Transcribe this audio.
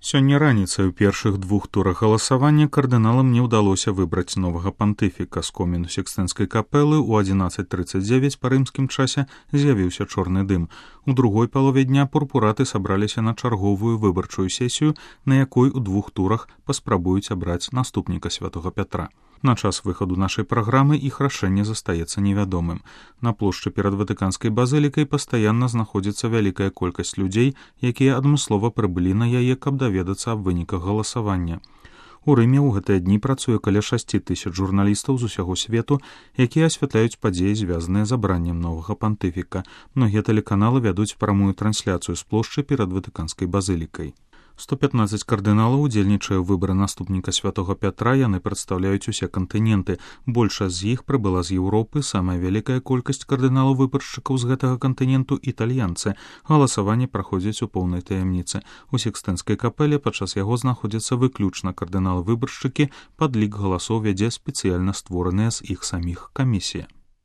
Сёння раніцай у першых двух турах галасавання кардыналам не ўдалося выбраць новага пантыфіка. З коміну Сікстэнскай капэлы ў 11:39 па рымскім часе з'явіўся чорны дым. У другой палове дня пурпураты сабраліся на чарговую выбарчую сесію, на якой у двух турах паспрабуюць абраць наступніка святога Пятра. На час выхаду нашай праграмы іх рашэнне застаецца невядомым. На плошчы перад Ватыканскай базылікай пастаянна знаходзіцца вялікая колькасць людзей, якія адмыслова прыбылі на яе, каб даведацца аб выніках галасавання. У Рыме ў гэтыя дні працуе каля 6000 журналістаў з усяго свету, якія асвятляюць падзеі, звязаныя з абраннем новага пантыфіка. Многія тэлеканалы вядуць прамую трансляцыю з плошчы перад Ватыканскай базылікай. 115 кардыналаў удзельнічае ў выбары наступніка святога Пятра, яны прадстаўляюць усе кантыненты. Большасць з іх прыбыла з Еўропы, самая вялікая колькасць кардыналаў-выбаршчыкаў з гэтага кантыненту італьянцы. Галасаванне праходзіць у поўнай таямніцы. У Сікстэнскай капэле падчас яго знаходзяцца выключна кардыналы-выбаршчыкі, падлік галасоў вядзе спецыяльна створаная з іх саміх камісія.